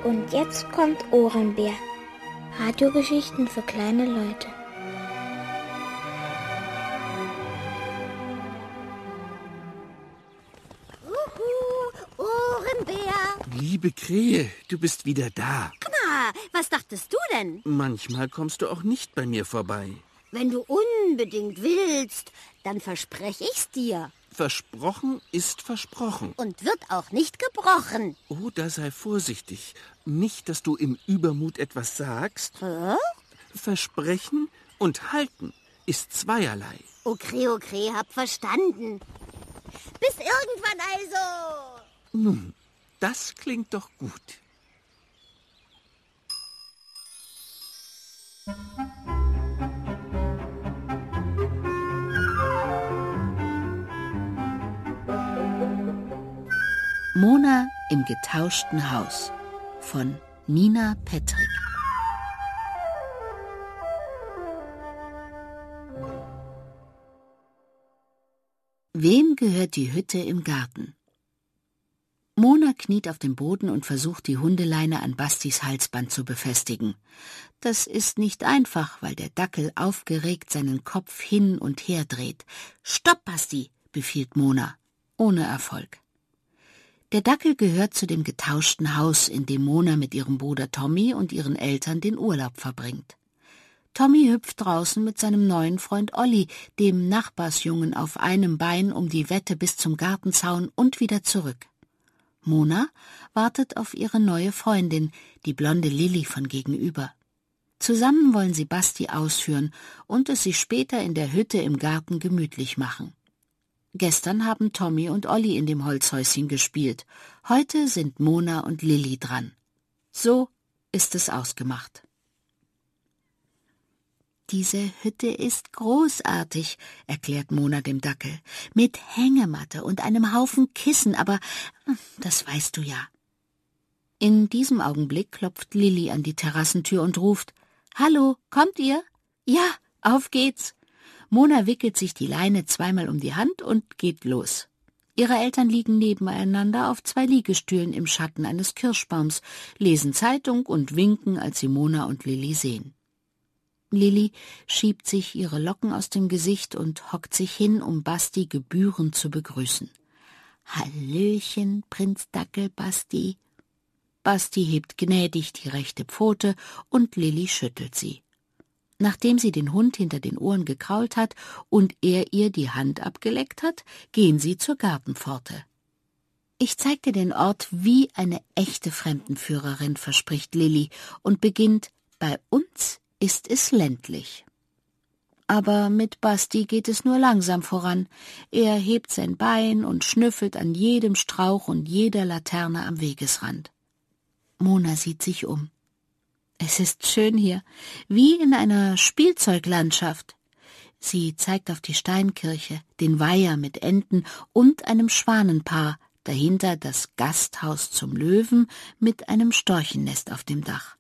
Und jetzt kommt Ohrenbär. Radiogeschichten für kleine Leute. Ohrenbär! Liebe Krähe, du bist wieder da. Na, was dachtest du denn? Manchmal kommst du auch nicht bei mir vorbei. Wenn du unbedingt willst, dann verspreche ich's dir. Versprochen ist versprochen. Und wird auch nicht gebrochen. Oh, da sei vorsichtig. Nicht, dass du im Übermut etwas sagst. Hä? Versprechen und halten ist zweierlei. Okay, hab verstanden. Bis irgendwann also. Nun, das klingt doch gut. Mona im getauschten Haus von Nina Petrick. Wem gehört die Hütte im Garten? Mona kniet auf dem Boden und versucht, die Hundeleine an Bastis Halsband zu befestigen. Das ist nicht einfach, weil der Dackel aufgeregt seinen Kopf hin und her dreht. »Stopp, Basti«, befiehlt Mona, ohne Erfolg. Der Dackel gehört zu dem getauschten Haus, in dem Mona mit ihrem Bruder Tommy und ihren Eltern den Urlaub verbringt. Tommy hüpft draußen mit seinem neuen Freund Olli, dem Nachbarsjungen, auf einem Bein um die Wette bis zum Gartenzaun und wieder zurück. Mona wartet auf ihre neue Freundin, die blonde Lilli von gegenüber. Zusammen wollen sie Basti ausführen und es sich später in der Hütte im Garten gemütlich machen. Gestern haben Tommy und Olli in dem Holzhäuschen gespielt. Heute sind Mona und Lilli dran. So ist es ausgemacht. »Diese Hütte ist großartig«, erklärt Mona dem Dackel, »mit Hängematte und einem Haufen Kissen, aber das weißt du ja.« In diesem Augenblick klopft Lilli an die Terrassentür und ruft, »Hallo, kommt ihr?« »Ja, auf geht's!« Mona wickelt sich die Leine zweimal um die Hand und geht los. Ihre Eltern liegen nebeneinander auf 2 Liegestühlen im Schatten eines Kirschbaums, lesen Zeitung und winken, als sie Mona und Lilli sehen. Lilli schiebt sich ihre Locken aus dem Gesicht und hockt sich hin, um Basti gebührend zu begrüßen. »Hallöchen, Prinz Dackel, Basti.« Basti hebt gnädig die rechte Pfote und Lilli schüttelt sie. Nachdem sie den Hund hinter den Ohren gekrault hat und er ihr die Hand abgeleckt hat, gehen sie zur Gartenpforte. »Ich zeig dir den Ort wie eine echte Fremdenführerin«, verspricht Lilli und beginnt, »bei uns ist es ländlich.« Aber mit Basti geht es nur langsam voran. Er hebt sein Bein und schnüffelt an jedem Strauch und jeder Laterne am Wegesrand. Mona sieht sich um. Es ist schön hier, wie in einer Spielzeuglandschaft. Sie zeigt auf die Steinkirche, den Weiher mit Enten und einem Schwanenpaar, dahinter das Gasthaus zum Löwen mit einem Storchennest auf dem Dach.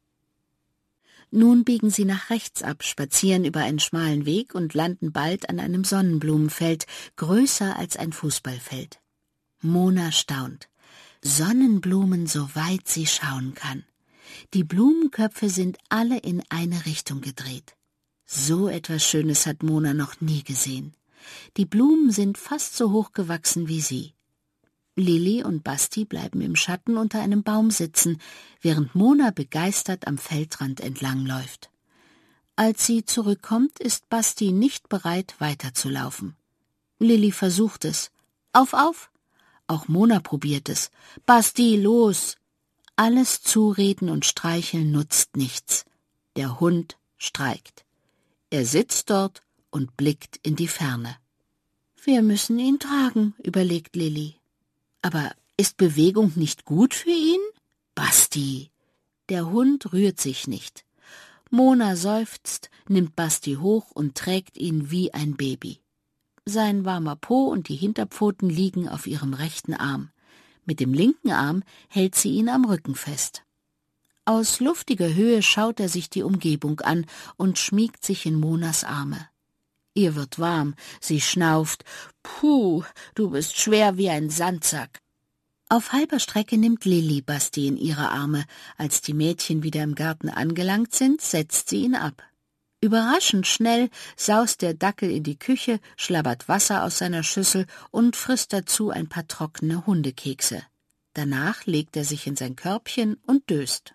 Nun biegen sie nach rechts ab, spazieren über einen schmalen Weg und landen bald an einem Sonnenblumenfeld, größer als ein Fußballfeld. Mona staunt. Sonnenblumen, soweit sie schauen kann. Die Blumenköpfe sind alle in eine Richtung gedreht. So etwas Schönes hat Mona noch nie gesehen. Die Blumen sind fast so hoch gewachsen wie sie. Lilli und Basti bleiben im Schatten unter einem Baum sitzen, während Mona begeistert am Feldrand entlangläuft. Als sie zurückkommt, ist Basti nicht bereit, weiterzulaufen. Lilli versucht es. Auf, auf! Auch Mona probiert es. »Basti, los!« Alles Zureden und Streicheln nutzt nichts. Der Hund streikt. Er sitzt dort und blickt in die Ferne. »Wir müssen ihn tragen«, überlegt Lilli. »Aber ist Bewegung nicht gut für ihn?« »Basti!« Der Hund rührt sich nicht. Mona seufzt, nimmt Basti hoch und trägt ihn wie ein Baby. Sein warmer Po und die Hinterpfoten liegen auf ihrem rechten Arm. Mit dem linken Arm hält sie ihn am Rücken fest. Aus luftiger Höhe schaut er sich die Umgebung an und schmiegt sich in Monas Arme. Ihr wird warm, sie schnauft. »Puh, du bist schwer wie ein Sandsack.« Auf halber Strecke nimmt Lilli Basti in ihre Arme. Als die Mädchen wieder im Garten angelangt sind, setzt sie ihn ab. Überraschend schnell saust der Dackel in die Küche, schlabbert Wasser aus seiner Schüssel und frisst dazu ein paar trockene Hundekekse. Danach legt er sich in sein Körbchen und döst.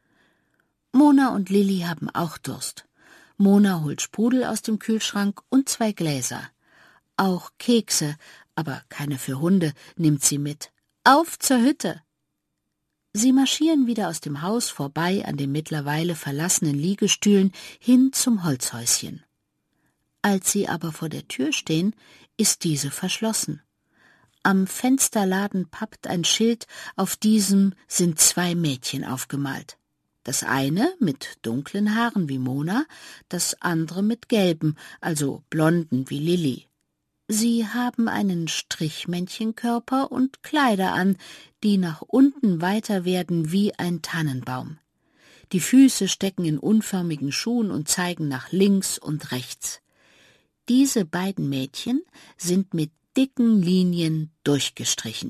Mona und Lilli haben auch Durst. Mona holt Sprudel aus dem Kühlschrank und 2 Gläser. Auch Kekse, aber keine für Hunde, nimmt sie mit. Auf zur Hütte! Sie marschieren wieder aus dem Haus vorbei an den mittlerweile verlassenen Liegestühlen hin zum Holzhäuschen. Als sie aber vor der Tür stehen, ist diese verschlossen. Am Fensterladen pappt ein Schild, auf diesem sind 2 Mädchen aufgemalt. Das eine mit dunklen Haaren wie Mona, das andere mit gelben, also blonden wie Lilli. Sie haben einen Strichmännchenkörper und Kleider an, die nach unten weiter werden wie ein Tannenbaum. Die Füße stecken in unförmigen Schuhen und zeigen nach links und rechts. Diese beiden Mädchen sind mit dicken Linien durchgestrichen.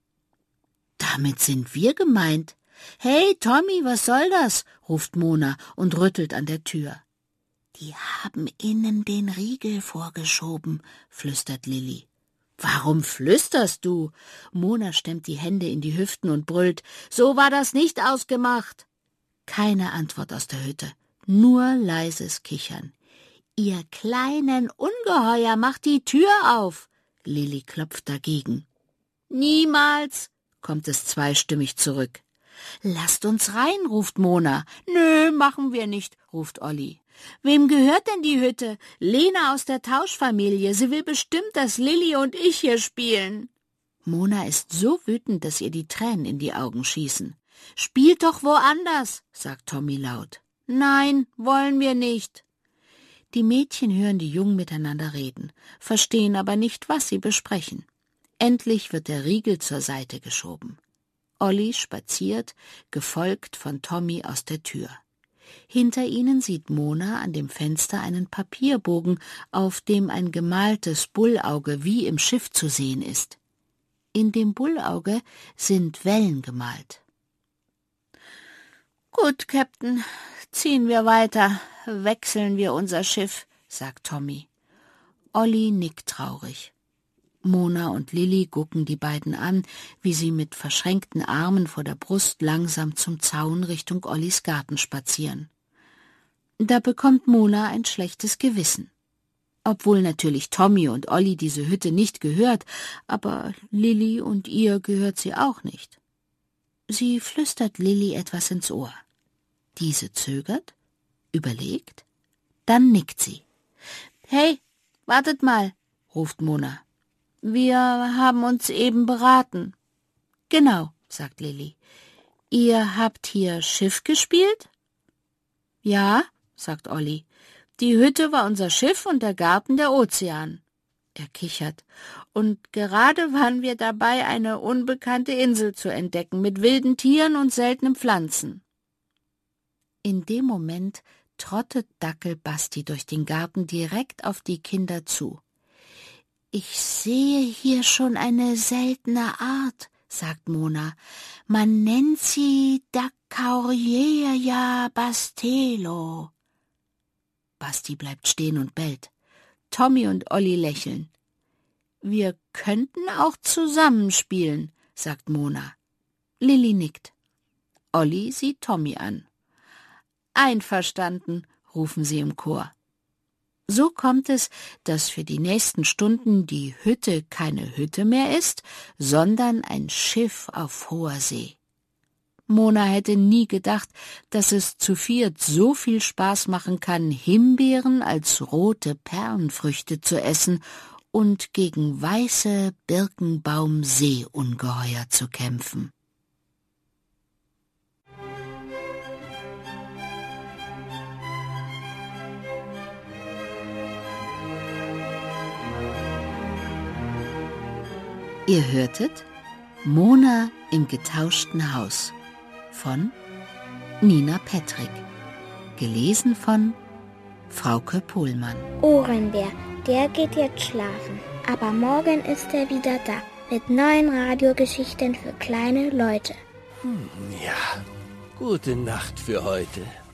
Damit sind wir gemeint. »Hey, Tommy, was soll das?« ruft Mona und rüttelt an der Tür. »Die haben innen den Riegel vorgeschoben«, flüstert Lilli. »Warum flüsterst du?« Mona stemmt die Hände in die Hüften und brüllt. »So war das nicht ausgemacht!« Keine Antwort aus der Hütte, nur leises Kichern. »Ihr kleinen Ungeheuer, macht die Tür auf!« Lilli klopft dagegen. »Niemals«, kommt es zweistimmig zurück. »Lasst uns rein«, ruft Mona. »Nö, machen wir nicht«, ruft Olli. »Wem gehört denn die Hütte? Lena aus der Tauschfamilie. Sie will bestimmt, dass Lilli und ich hier spielen.« Mona ist so wütend, dass ihr die Tränen in die Augen schießen. »Spielt doch woanders«, sagt Tommy laut. »Nein, wollen wir nicht.« Die Mädchen hören die Jungen miteinander reden, verstehen aber nicht, was sie besprechen. Endlich wird der Riegel zur Seite geschoben. Olli spaziert, gefolgt von Tommy aus der Tür. Hinter ihnen sieht Mona an dem Fenster einen Papierbogen, auf dem ein gemaltes Bullauge wie im Schiff zu sehen ist. In dem Bullauge sind Wellen gemalt. »Gut, Captain, ziehen wir weiter, wechseln wir unser Schiff«, sagt Tommy. Olli nickt traurig. Mona und Lilli gucken die beiden an, wie sie mit verschränkten Armen vor der Brust langsam zum Zaun Richtung Ollis Garten spazieren. Da bekommt Mona ein schlechtes Gewissen. Obwohl natürlich Tommy und Olli diese Hütte nicht gehört, aber Lilli und ihr gehört sie auch nicht. Sie flüstert Lilli etwas ins Ohr. Diese zögert, überlegt, dann nickt sie. »Hey, wartet mal«, ruft Mona. »Wir haben uns eben beraten.« »Genau«, sagt Lilli. »Ihr habt hier Schiff gespielt?« »Ja«, sagt Olli. »Die Hütte war unser Schiff und der Garten der Ozean.« Er kichert. »Und gerade waren wir dabei, eine unbekannte Insel zu entdecken, mit wilden Tieren und seltenen Pflanzen.« In dem Moment trottet Dackel Basti durch den Garten direkt auf die Kinder zu. »Ich sehe hier schon eine seltene Art«, sagt Mona. »Man nennt sie Dacaurieria bastelo.« Basti bleibt stehen und bellt. Tommy und Olli lächeln. »Wir könnten auch zusammenspielen«, sagt Mona. Lilli nickt. Olli sieht Tommy an. »Einverstanden«, rufen sie im Chor. So kommt es, dass für die nächsten Stunden die Hütte keine Hütte mehr ist, sondern ein Schiff auf hoher See. Mona hätte nie gedacht, dass es zu viert so viel Spaß machen kann, Himbeeren als rote Perlenfrüchte zu essen und gegen weiße Birkenbaum-Seeungeheuer zu kämpfen. Ihr hörtet Mona im getauschten Haus von Nina Petrick, gelesen von Frauke Pohlmann. Ohrenbär, der geht jetzt schlafen, aber morgen ist er wieder da. mit neuen Radiogeschichten für kleine Leute. Ja, gute Nacht für heute.